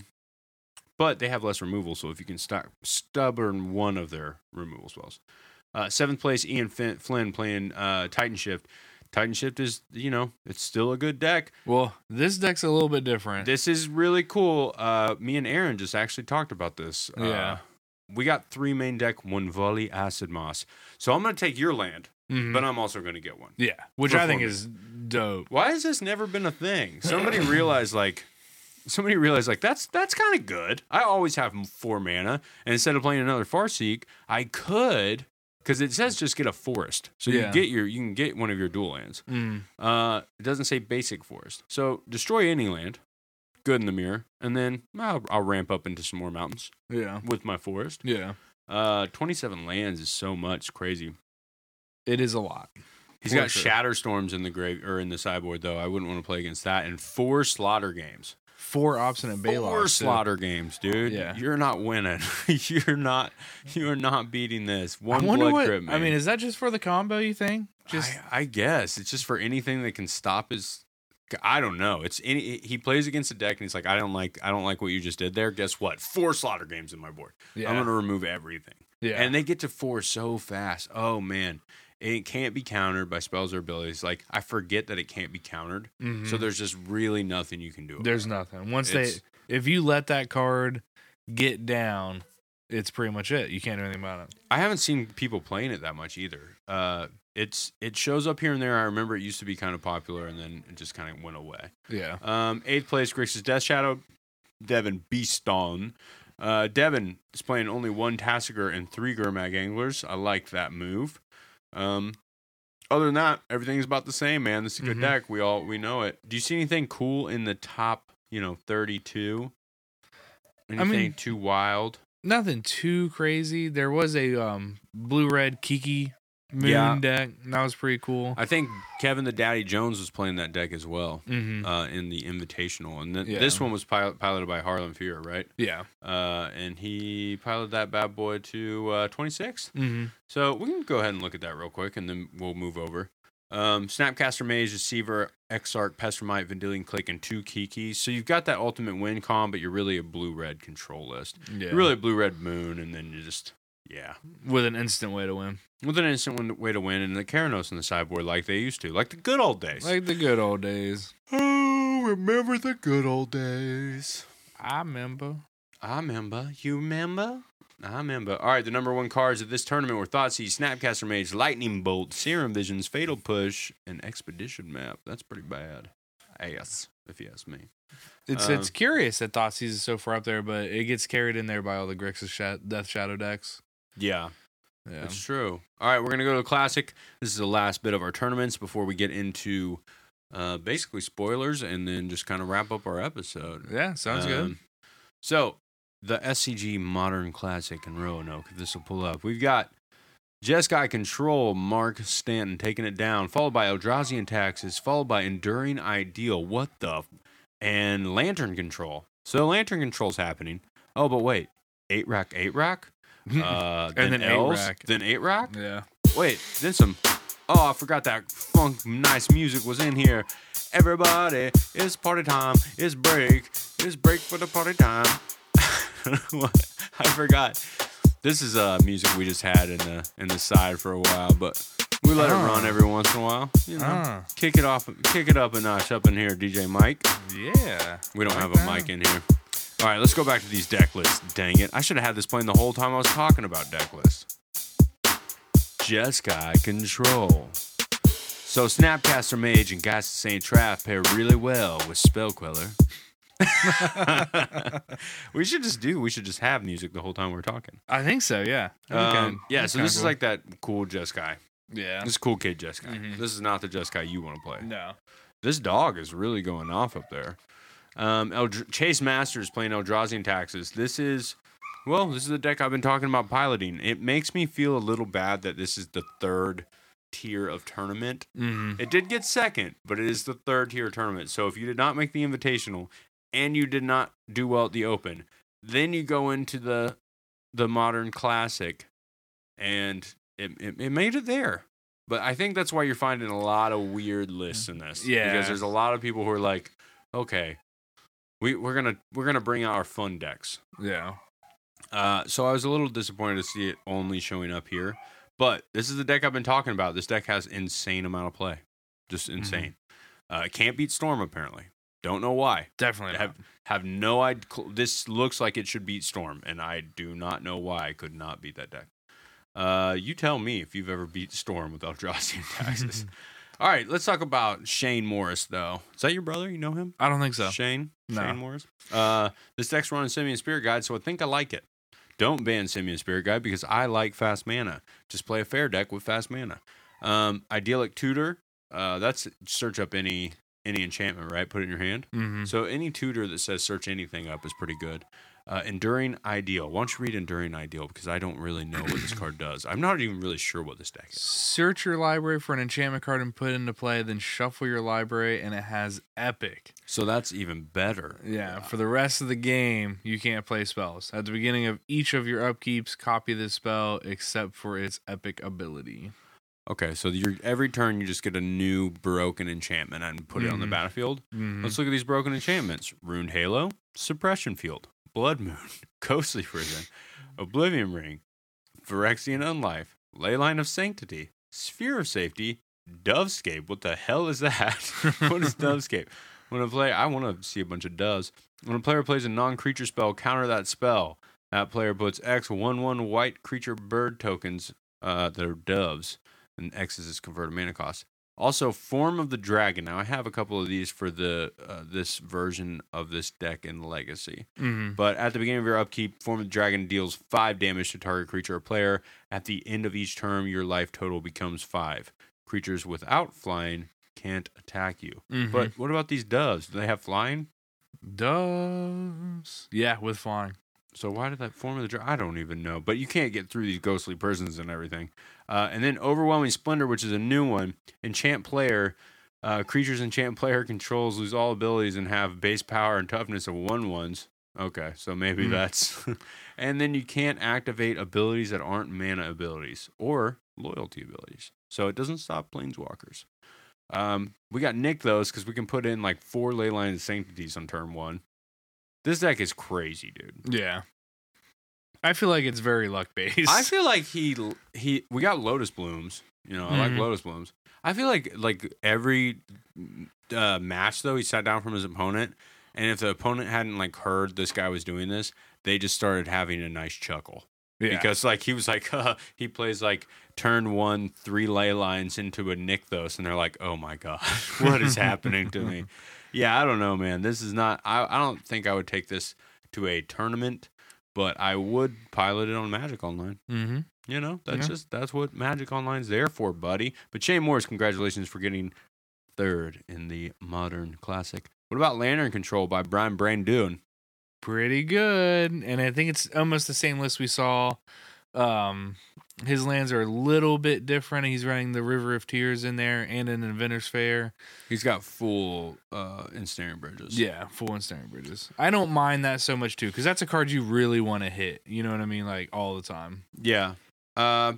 but they have less removal, so if you can st- stubborn one of their removal spells. Uh, seventh place, Ian Fin- Flynn playing uh, Titan Shift. Titan Shift is, you know, it's still a good deck. Well, this deck's a little bit different. This is really cool. Uh, me and Aaron just actually talked about this. Uh, Yeah. We got three main deck, Wunvali Acid Moss. So I'm going to take your land, Mhm. but I'm also going to get one. Yeah, which For I think four is dope. Why has this never been a thing? Somebody realized, like, somebody realized, like, that's that's kind of good. I always have four mana, and instead of playing another Farseek, I could, because it says just get a forest. So Yeah. you get your, you can get one of your dual lands. Mm. Uh, it doesn't say basic forest. So destroy any land, good in the mirror, and then I'll, I'll ramp up into some more mountains Yeah, with my forest. yeah, Uh, twenty-seven lands is so much, crazy. it is a lot. He's For got sure. Shatter Storms in the grave or in the sideboard though. I wouldn't want to play against that. And four Slaughter games. Four Obstinate Balog. Four too. Slaughter games, dude. Yeah. You're not winning. you're not. You're not beating this. I One wonder blood what. crit. Man. I mean, is that just for the combo? You think? Just I, I guess it's just for anything that can stop his. I don't know. It's any. He plays against a deck and he's like, I don't like. I don't like what you just did there. Guess what? Four Slaughter games in my board. yeah, I'm gonna remove everything. yeah, And they get to four so fast. Oh man, it can't be countered by spells or abilities. Like I forget that it can't be countered. Mhm. So there's just really nothing you can do. About there's it. nothing. Once It's- they, if you let that card get down, it's pretty much it. You can't do anything about it. I haven't seen people playing it that much either. Uh, it's it shows up here and there. I remember it used to be kind of popular, and then it just kind of went away. Yeah, Um, eighth place, Grixis Death Shadow, Devin Beaston. Uh, Devin is playing only one Tassiger and three Gurmag Anglers. I like that move. Um, other than that, everything's about the same, man. This is a good Mhm. deck. We all we know it. Do you see anything cool in the top? You know, thirty-two. Anything mean- too wild? nothing too crazy. There was a um blue red Kiki Moon Yeah. deck that was pretty cool. I think Kevin the Daddy Jones was playing that deck as well. Mm-hmm. Uh, in the Invitational, and th- Yeah. this one was pilot- piloted by Harlan Fear, right? Yeah. Uh, and he piloted that bad boy to uh, twenty-six. Mm-hmm. So we can go ahead and look at that real quick, and then we'll move over. Um, Snapcaster Mage, Deceiver, Exarch, Pestermite, Vendilion Click, and two Kikis. So you've got that ultimate win com, but you're really a blue-red control list. Yeah. You're really a blue-red moon, and then you just, yeah. With an instant way to win, With an instant win- way to win, and the Keranos in the sideboard like they used to, like the good old days. like the good old days. Oh, remember the good old days. I remember. I remember. You remember? I remember. All right, the number one cards of this tournament were Thoughtseize, Snapcaster Mage, Lightning Bolt, Serum Visions, Fatal Push, and Expedition Map. That's pretty bad. Ass, if you ask me. It's Um, it's curious that Thoughtseize is so far up there, but it gets carried in there by all the Grixis Sha- Death Shadow decks. Yeah, Yeah. that's true. All right, we're going to go to the Classic. This is the last bit of our tournaments before we get into uh, basically spoilers and then just kind of wrap up our episode. Yeah, sounds good. Um, So, the S C G Modern Classic in Roanoke, if this will pull up. We've got Jeskai Control, Mark Stanton taking it down, followed by Eldrazian Taxes, followed by Enduring Ideal. What the? F- and Lantern Control. So, Lantern Control's happening. Oh, but wait. eight rack, eight rack? Uh, And then then eight L's, rack. Then eight rack? Yeah. Wait, then some. Oh, I forgot that funk nice music was in here. Everybody, it's party time. It's break. It's break for the party time. I forgot. This is uh music we just had in the in the side for a while, but we let Ah. it run every once in a while. You know, Ah. kick it off, kick it up a notch up in here, D J Mike. Yeah. We don't Like have a that. mic in here. All right, let's go back to these deck lists. Dang it. I should have had this playing the whole time I was talking about deck lists. Jeskai Control. So Snapcaster Mage and Gas Saint Trap pair really well with Spell Queller. we should just do, we should just have music the whole time we're talking. I think so. Yeah. That'd be Um, kinda- yeah, that's so kinda this is cool. like that cool Jeskai. yeah. This is cool kid Jeskai. Mhm. This is not the Jeskai you want to play. No. This dog is really going off up there. Um, Eldr- Chase Masters playing Eldrazi Taxes. This is, well, this is the deck I've been talking about piloting. It makes me feel a little bad that this is the third tier of tournament. Mm-hmm. It did get second, but it is the third tier tournament. So if you did not make the Invitational and you did not do well at the Open, then you go into the the Modern Classic, and it, it, it made it there. But I think that's why you're finding a lot of weird lists in this. Yeah. Because there's a lot of people who are like, okay, we, we're gonna we're gonna bring out our fun decks. Yeah. Uh, so I was a little disappointed to see it only showing up here. But this is the deck I've been talking about. This deck has insane amount of play. Just insane. Mm-hmm. Uh, it can't beat Storm, apparently. Don't know why. Definitely have, have no idea. This looks like it should beat Storm, and I do not know why I could not beat that deck. Uh, you tell me if you've ever beat Storm with Eldrazi and Taxes. All right, let's talk about Shane Morris, though. Is that your brother? You know him? I don't think so. Shane? No. Shane Morris? Uh, this deck's running Simian Spirit Guide, so I think I like it. Don't ban Simian Spirit Guide because I like fast mana. Just play a fair deck with fast mana. Um, Idyllic Tutor, uh, that's search up any any enchantment, right? Put it in your hand. Mm-hmm. So any tutor that says search anything up is pretty good. Uh, Enduring Ideal. Why don't you read Enduring Ideal? Because I don't really know what this card does. I'm not even really sure what this deck is. Search your library for an enchantment card and put it into play, then shuffle your library, and it has Epic. So that's even better. Yeah, for the rest of the game, you can't play spells. At the beginning of each of your upkeeps, copy this spell except for its Epic ability. Okay, so you're, every turn you just get a new broken enchantment and put mm-hmm. it on the battlefield. Mm-hmm. Let's look at these broken enchantments. Ruined Halo, Suppression Field, Blood Moon, Ghostly Prison, Oblivion Ring, Phyrexian Unlife, Leyline of Sanctity, Sphere of Safety, Dovescape. What the hell is that? What is Dovescape? When a player, I want to see a bunch of doves. When a player plays a non-creature spell, counter that spell. That player puts X one one white creature bird tokens uh, that are doves. And X is his converted mana cost. Also, Form of the Dragon. Now, I have a couple of these for the uh, this version of this deck in Legacy. Mm-hmm. But at the beginning of your upkeep, Form of the Dragon deals five damage to target creature or player. At the end of each turn, your life total becomes five. Creatures without flying can't attack you. Mm-hmm. But what about these doves? Do they have flying? Doves. Yeah, with flying. So why did that Form of the Dragon? I don't even know. But you can't get through these ghostly prisons and everything. Uh, and then Overwhelming Splendor, which is a new one. Enchant player. Uh, creatures enchant player controls lose all abilities and have base power and toughness of one ones. Okay, so maybe mm. that's... And then you can't activate abilities that aren't mana abilities or loyalty abilities. So it doesn't stop planeswalkers. Um, we got Nick those because we can put in like four Leyline of Sanctities on turn one. This deck is crazy, dude. Yeah. I feel like it's very luck based. I feel like he he we got Lotus Blooms. You know, I mm-hmm. like Lotus Blooms. I feel like like every uh, match though, he sat down from his opponent, and if the opponent hadn't like heard this guy was doing this, they just started having a nice chuckle. Yeah. Because like he was like uh, he plays like turn one three ley lines into a Nykthos, and they're like, oh my gosh, what is happening to me? Yeah, I don't know, man. This is not. I I don't think I would take this to a tournament, but I would pilot it on Magic Online. Mm-hmm. You know, that's yeah. just that's what Magic Online's there for, buddy. But Shane Morris, congratulations for getting third in the Modern Classic. What about Lantern Control by Brian Brandon? Pretty good, and I think it's almost the same list we saw. Um, his lands are a little bit different. He's running the River of Tears in there and an Inventor's Fair. He's got full uh, Ensnaring Bridges. Yeah, full Ensnaring Bridges. I don't mind that so much too, because that's a card you really want to hit. You know what I mean? Like all the time. Yeah. Uh,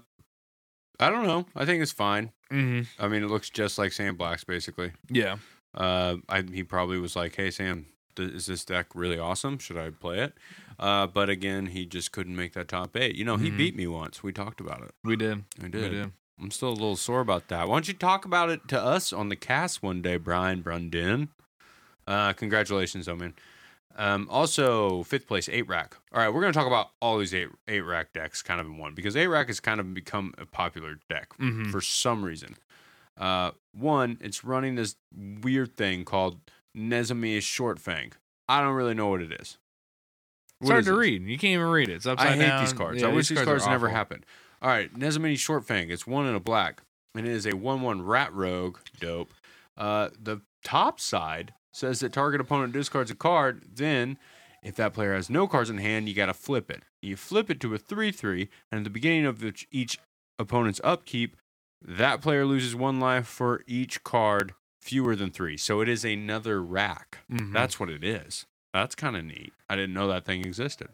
I don't know. I think it's fine. Mm-hmm. I mean, it looks just like Sam Black's basically. Yeah. Uh, I, he probably was like, "Hey Sam, th- is this deck really awesome? Should I play it?" Uh, but again, he just couldn't make that top eight. You know, he mm-hmm. beat me once. We talked about it. We did. We did. We did. I'm still a little sore about that. Why don't you talk about it to us on the cast one day, Brian Brundin? Uh, congratulations, though, man. Um, also, fifth place, eight rack. All right, we're going to talk about all these eight eight rack decks kind of in one, because eight rack has kind of become a popular deck mm-hmm. for some reason. Uh, one, it's running this weird thing called Nezami's Short Fang. I don't really know what it is. It's hard to this? read. You can't even read it. It's upside I hate down. these cards. Yeah, I wish these these cards, cards never awful. happened. All right, Nezami's Short Fang. It's one in a black, and it is a one one Rat Rogue. Dope. Uh, the top side says that target opponent discards a card. Then, if that player has no cards in hand, you got to flip it. You flip it to a three three, and at the beginning of each, each opponent's upkeep, that player loses one life for each card fewer than three. So it is another rack. Mm-hmm. That's what it is. That's kind of neat. I didn't know that thing existed.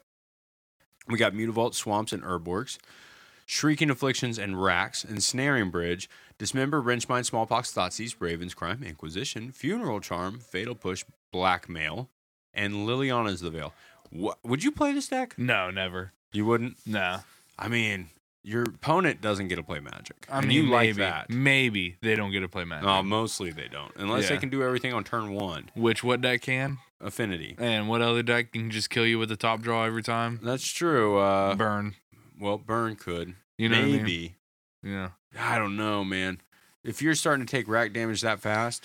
We got Mutavault, Swamps, and Herbworks, Shrieking Afflictions and Racks, Ensnaring Bridge, Dismember, Wrenchmind, Smallpox, Thoughtseize, Ravens Crime, Inquisition, Funeral Charm, Fatal Push, Blackmail, and Liliana's the Veil. What, would you play this deck? No, never. You wouldn't? No. I mean, your opponent doesn't get to play Magic. I and mean, you maybe, like that. Maybe they don't get to play Magic. No, mostly they don't. Unless Yeah. they can do everything on turn one. Which what deck can? Affinity. And what other deck can just kill you with the top draw every time? That's true. Uh, Burn. well, Burn could. You know Maybe. what I mean? Yeah. I don't know, man. If you're starting to take rack damage that fast,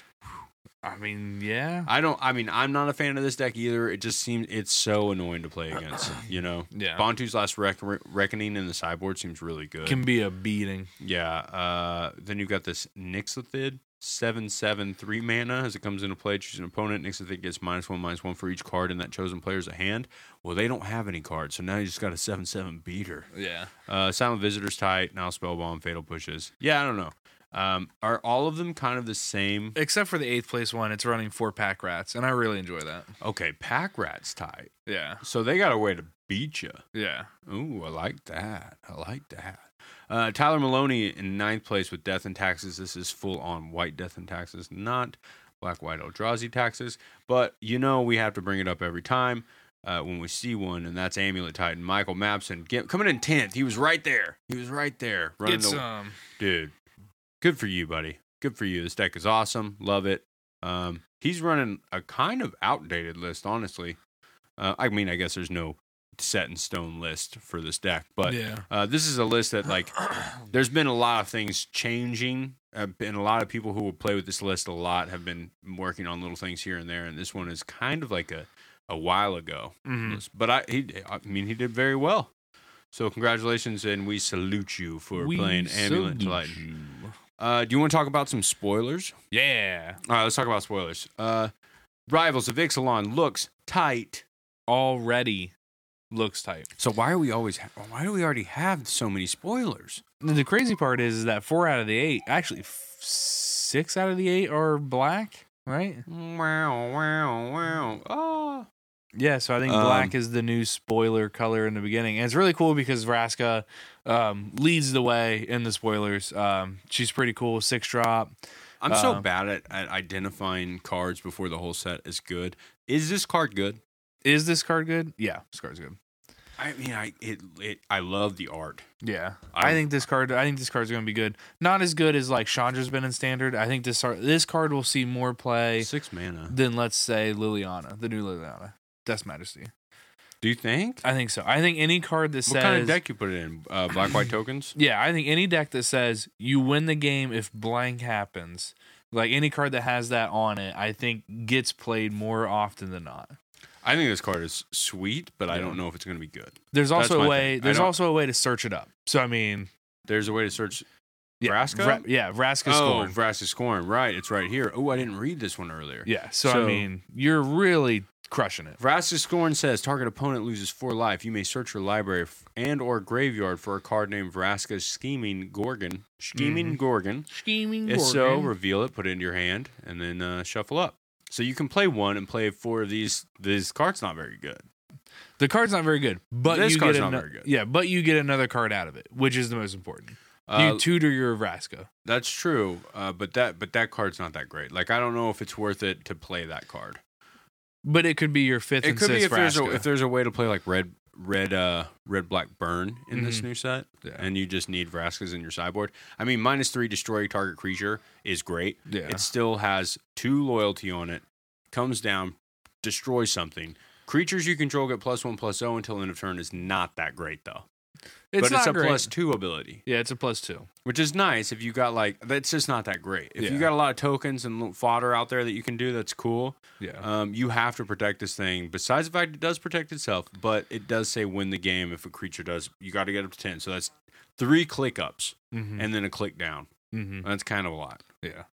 I mean, yeah. I don't. I mean, I'm not a fan of this deck either. It just seems it's so annoying to play against. You know, Yeah. Bantu's Last Rec- Reckoning in the sideboard seems really good. Can be a beating. yeah. Uh, then you've got this Nixlithid, seven seven three mana. As it comes into play, choose an opponent. Nixlithid gets minus one minus one for each card in that chosen player's hand. Well, they don't have any cards, so now you just got a seven seven beater. Yeah. Uh, Silent Visitor's tight. Now Spellbomb, Fatal Pushes. Yeah, I don't know. Um, are all of them kind of the same? Except for the eighth place one, it's running four pack rats, and I really enjoy that. Okay, Pack Rat's tight. Yeah. So they got a way to beat you. Yeah. Ooh, I like that. I like that. Uh, Tyler Maloney in ninth place with Death and Taxes. This is full on white Death and Taxes, not black, white, Eldrazi taxes. But you know we have to bring it up every time uh, when we see one, and that's Amulet Titan. Michael Mapson get, coming in tenth. He was right there. He was right there. Running It's the, um. dude, good for you, buddy. Good for you. This deck is awesome. Love it. Um, he's running a kind of outdated list, honestly. Uh, I mean, I guess there's no set in stone list for this deck, but Yeah. uh, this is a list that, like, there's been a lot of things changing, uh, and a lot of people who will play with this list a lot have been working on little things here and there, and this one is kind of like a, a while ago. Mhm. But I, he, I mean, he did very well. So congratulations, and we salute you for We playing Amulet salute Titan. you. Uh, do you want to talk about some spoilers? Yeah. All right, let's talk about spoilers. Uh, Rivals of Ixalan looks tight. Already looks tight. So why are we always? Ha- why do we already have so many spoilers? The crazy part is, is that four out of the eight, actually f- six out of the eight are black, right? Wow, wow, wow. Oh. Yeah, so I think Um, black is the new spoiler color in the beginning. And it's really cool because Vraska um, leads the way in the spoilers. Um, she's pretty cool, six drop. I'm so Uh, bad at, at identifying cards before the whole set is good. Is this card good? Is this card good? Yeah, this card's good. I mean, I it, it I love the art. Yeah, I'm- I think this card. I think this card's going to be good. Not as good as like Chandra's been in standard. I think this art, this card will see more play Six mana. than, let's say, Liliana, the new Liliana, Death's Majesty. Do you think? I think so. I think any card that What says kind of deck you put it in? Uh, black white tokens. Yeah, I think any deck that says you win the game if blank happens, like any card that has that on it, I think gets played more often than not. I think this card is sweet, but I Yeah. don't know if it's going to be good. There's That's also my a way. thing. I There's don't- also a way to search it up. So I mean, There's a way to search yeah, Vraska? Vra- yeah, Vraska oh, scored. Vraska Scorn. Right, it's right here. Oh, I didn't read this one earlier. Yeah, so, So- I mean, you're really crushing it. Vraska Scorn says target opponent loses four life. You may search your library f- and or graveyard for a card named Vraska's Scheming Gorgon. Scheming Mhm. Gorgon. Scheming. If so, Gorgon. reveal it, put it into your hand, and then uh, shuffle up. So you can play one and play four of these. This card's not very good. the card's not very good, but This you card's get not ano- very good. Yeah, but you get another card out of it, which is the most important. Uh, you tutor your Vraska. that's true, uh, but that but that card's not that great. Like I don't know if it's worth it to play that card. But it could be your fifth It and could be sixth if there's a Vraska. if there's a way to play like red red uh red black burn in this Mhm. new set, Yeah. and you just need Vraskas in your sideboard. I mean, minus three destroy target creature is great. Yeah. It still has two loyalty on it. Comes down, destroys something. Creatures you control get plus one plus zero until end of turn is not that great though. It's but not it's a great. plus two ability, Yeah, it's a plus two. which is nice if you got like that's just not that great. If Yeah. you got a lot of tokens and little fodder out there that you can do, that's cool. Yeah. Um, you have to protect this thing. Besides the fact it does protect itself, but it does say win the game if a creature does. You got to get up to ten, so that's three click ups mm-hmm. and then a click down. mm-hmm. That's kind of a lot. Yeah.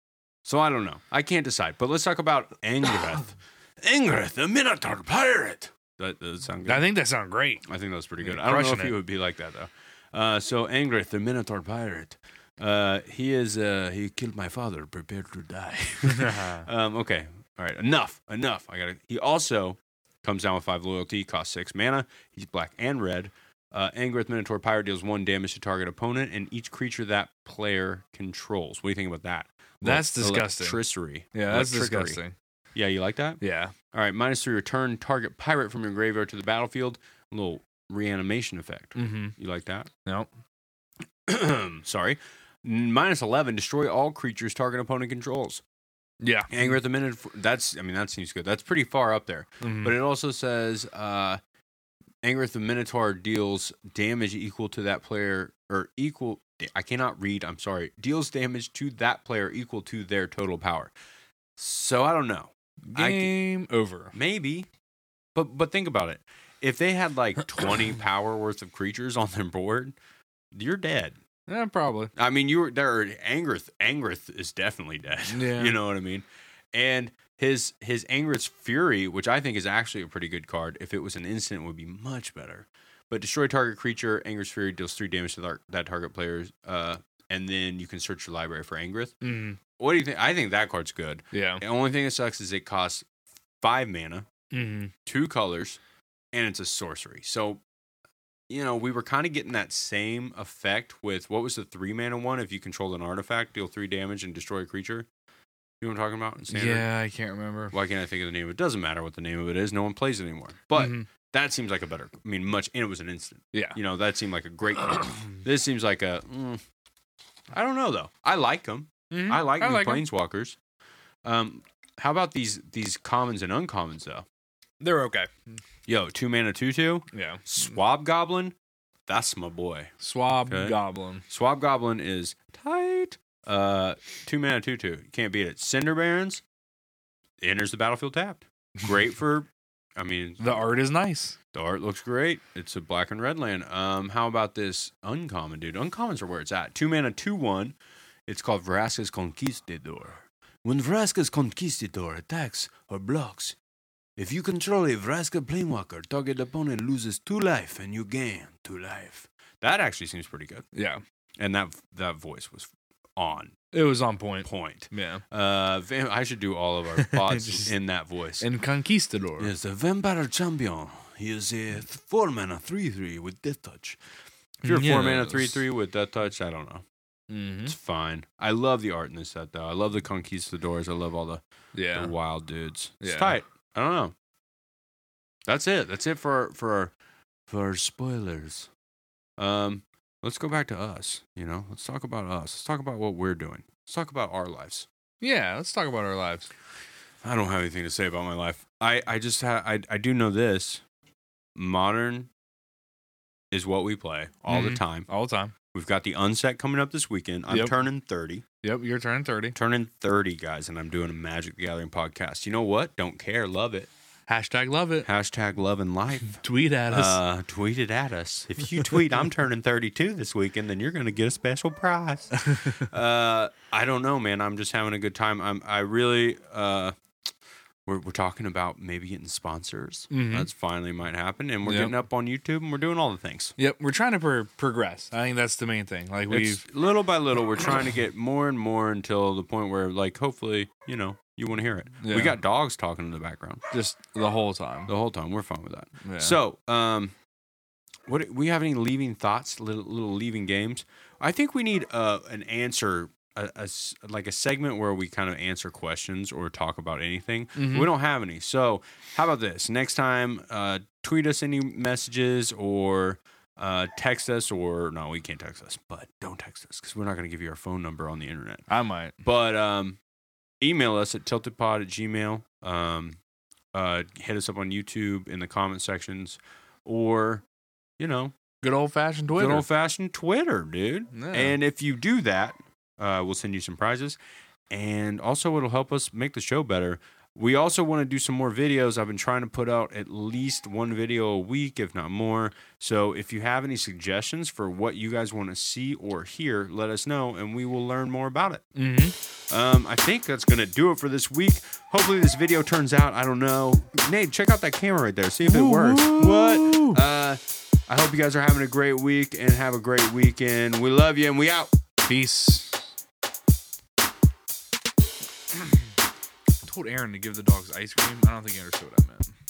So I don't know. I can't decide. But let's talk about Angrith. Angrith, the Minotaur pirate. That does sound good. I think that sounds great. I think that was pretty good. You're I don't know if crushing he it. would be like that though. Uh, so Angrith, the Minotaur pirate. Uh, he is. Uh, he killed my father. Prepared to die. um, okay. All right. Enough. Enough. I got. He also comes down with five loyalty. Costs six mana. He's black and red. Uh, Angrith Minotaur pirate deals one damage to target opponent and each creature that player controls. What do you think about that? That's Well, disgusting. Electricity. Yeah, that's Electrickery. disgusting. Yeah, you like that? Yeah. All right. Minus three. Return target pirate from your graveyard to the battlefield. A little reanimation effect. Mm-hmm. You like that? Nope. Sorry. Minus eleven, destroy all creatures target opponent controls. Yeah. Anger at the minute. That's, I mean, that seems good. That's pretty far up there. Mhm. But it also says, uh, Anger at the Minotaur deals damage equal to that player, or equal, I cannot read, I'm sorry, deals damage to that player equal to their total power. So I don't know. Game over. Maybe. But but think about it. If they had like twenty power worth of creatures on their board, you're dead. Yeah, probably. I mean, you were there. Angrith, Angrith is definitely dead. Yeah. You know what I mean? And his his Angrith's Fury, which I think is actually a pretty good card. If it was an instant, it would be much better. But destroy target creature. Angrith's Fury deals three damage to that, that target player's. Uh, and then you can search your library for Angrith. Mm. What do you think? I think that card's good. Yeah. The only thing that sucks is it costs five mana, Mm-hmm. two colors, and it's a sorcery. So, you know, we were kind of getting that same effect with, what was the three mana one? If you controlled an artifact, deal three damage and destroy a creature. You know what I'm talking about? In Standard? Yeah, I can't remember. Why can't I think of the name? It doesn't matter what the name of it is. No one plays it anymore. But Mhm. that seems like a better, I mean, much, and it was an instant. Yeah. You know, that seemed like a great card. This seems like a, mm, I don't know, though. I like them. Mhm. I like I new like 'em. Planeswalkers. Um, how about these these commons and uncommons, though? They're okay. Yo, two mana, two two. Yeah. Swab Goblin, that's my boy. Swab Okay. Goblin. Swab Goblin is tight. Uh, two mana, two two. You can't beat it. Cinder Barons enters the battlefield tapped. Great for, I mean, The art is nice. the art looks great. It's a black and red land. Um, how about this uncommon, dude? Uncommons are where it's at. Two mana, two one. It's called Vraska's Conquistador. When Vraska's Conquistador attacks or blocks, if you control a Vraska Planewalker, target opponent loses two life and you gain two life. That actually seems pretty good. Yeah. And that that voice was on It was on point. point. Yeah. Uh, Vam- I should do all of our thoughts Just- in that voice. And Conquistador. Yes, the Vampire Champion. He is a four mana three three with Death Touch. If you're a four mana Yes. three three with Death Touch, I don't know. Mm-hmm. It's fine. I love the art in this set, though. I love the Conquistadors. I love all the, Yeah. the wild dudes. It's Yeah. tight. I don't know. That's it. That's it for our, for our, for our spoilers. Um, let's go back to us. You know, let's talk about us. Let's talk about what we're doing. Let's talk about our lives. Yeah. Let's talk about our lives. I don't have anything to say about my life. I, I just ha- I I do know this. Modern is what we play all the Mhm. time. All the time. We've got the unset coming up this weekend. I'm Yep. turning thirty. Yep. You're turning thirty. Turning thirty, guys, and I'm doing a Magic the Gathering podcast. You know what? Don't care. Love it. Hashtag love it. Hashtag love and life. Tweet at us. Uh, tweet it at us. If you tweet, I'm turning thirty-two this weekend, then you're going to get a special prize. uh, I don't know, man. I'm just having a good time. I'm. I really. Uh, we're we're talking about maybe getting sponsors. Mhm. That's finally might happen, and we're Yep. getting up on YouTube, and we're doing all the things. Yep. We're trying to pro- progress. I think that's the main thing. Like we've. It's little by little, we're trying to get more and more until the point where, like, hopefully, you know, you want to hear it. Yeah. We got dogs talking in the background Just the whole time. the whole time. We're fine with that. Yeah. So, um, what we have any leaving thoughts? Little little leaving games. I think we need uh, an answer, a, a s- like a segment where we kind of answer questions or talk about anything. Mhm. We don't have any. So, how about this? Next time, uh, tweet us any messages or uh, text us, or no, we can't text us, but don't text us because we're not going to give you our phone number on the internet. I might. But um, email us at tiltedpod at gmail. Um, uh, hit us up on YouTube in the comment sections, or you know, Good old fashioned Twitter. good old fashioned Twitter, dude. Yeah. And if you do that, uh, we'll send you some prizes, and also it'll help us make the show better. We also want to do some more videos. I've been trying to put out at least one video a week, if not more. So if you have any suggestions for what you guys want to see or hear, let us know, and we will learn more about it. Mm-hmm. Um, I think that's going to do it for this week. Hopefully this video turns out. I don't know. Nate, check out that camera right there. See if it works. What? Uh, I hope you guys are having a great week and have a great weekend. We love you, and we out. Peace. I told Aaron to give the dogs ice cream. I don't think he understood what I meant.